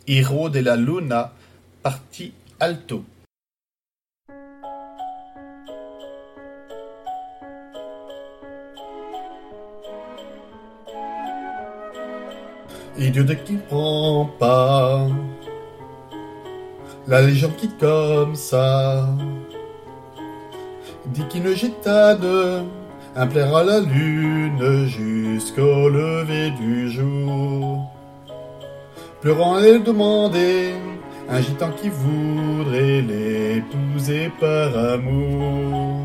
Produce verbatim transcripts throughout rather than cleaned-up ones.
Hijo de la Luna, partie alto. Idiot de qui prend pas la légende quitte comme ça, dit qu'il ne gitane implèra la lune jusqu'au lever du jour, pleurant et demander un gitan qui voudrait l'épouser par amour.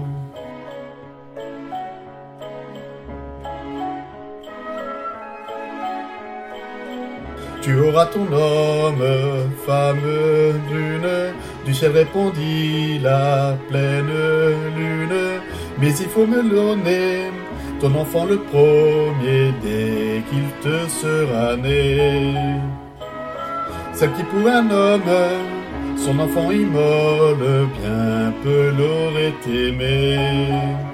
Tu auras ton homme, femme brune, du ciel répondit la pleine lune. Mais il faut me donner ton enfant le premier dès qu'il te sera né. Celle qui pour un homme, son enfant immole, bien peu l'aurait aimé.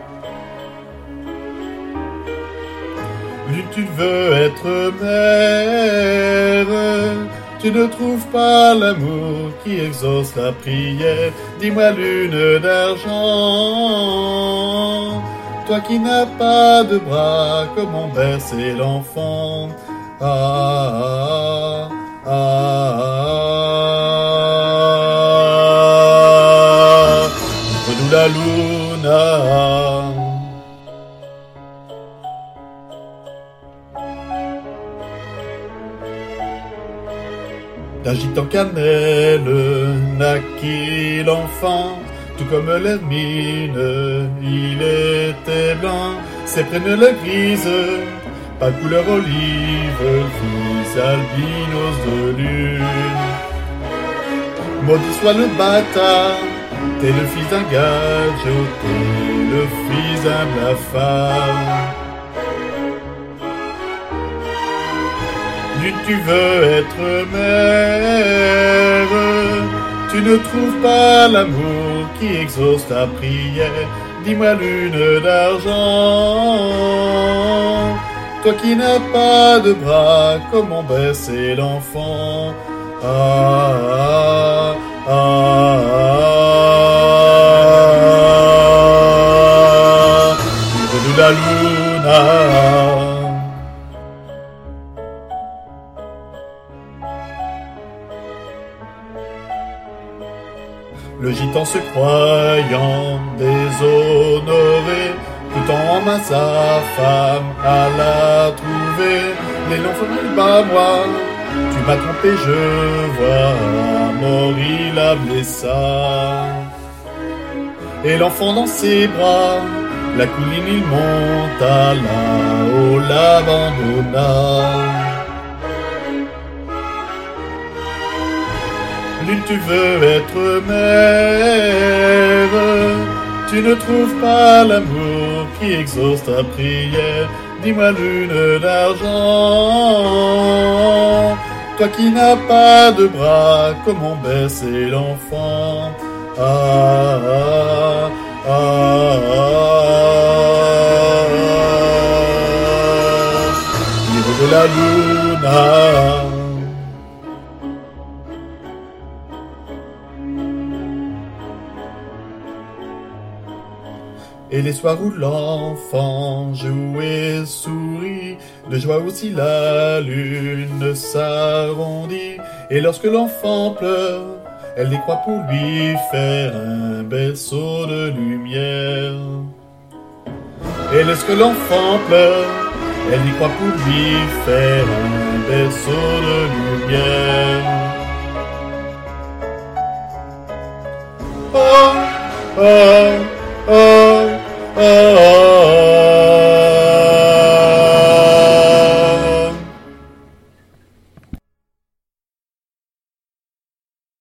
Lui tu veux être mère, tu ne trouves pas l'amour qui exauce la prière. Dis-moi lune d'argent, toi qui n'as pas de bras, comment bercer l'enfant? Ah, ah, ah, ah. Ouvre-nous la luna. D'un gitan cannelle naquit l'enfant, tout comme l'hermine, il était blanc. Ses prênes le grise, pas couleur olive, fils albinos de lune. Maudit soit le bâtard, t'es le fils d'un gadjo, t'es le fils d'un blafard. Lune, tu veux être mère, tu ne trouves pas l'amour qui exauce ta prière. Dis-moi lune d'argent, toi qui n'as pas de bras, comment bercer l'enfant? Ah, ah, ah, ah, livre de la luna. Le gitan se croyant déshonoré, tout en main sa femme à la trouver. Les l'enfant dit bah moi, tu m'as trompé, je vois, mort il la blessa. Et l'enfant dans ses bras, la colline il monta, là-haut l'abandonna. Lune, tu veux être mère, tu ne trouves pas l'amour qui exauce ta prière. Dis-moi lune d'argent, toi qui n'as pas de bras, comment bercer l'enfant? Ah, ah, ah, ah, livre de la luna. Et les soirs où l'enfant joue et sourit, de joie aussi la lune s'arrondit. Et lorsque l'enfant pleure, elle décroît pour lui faire un berceau de lumière. Et lorsque l'enfant pleure, elle décroît pour lui faire un berceau de lumière. Oh, oh, oh, oh.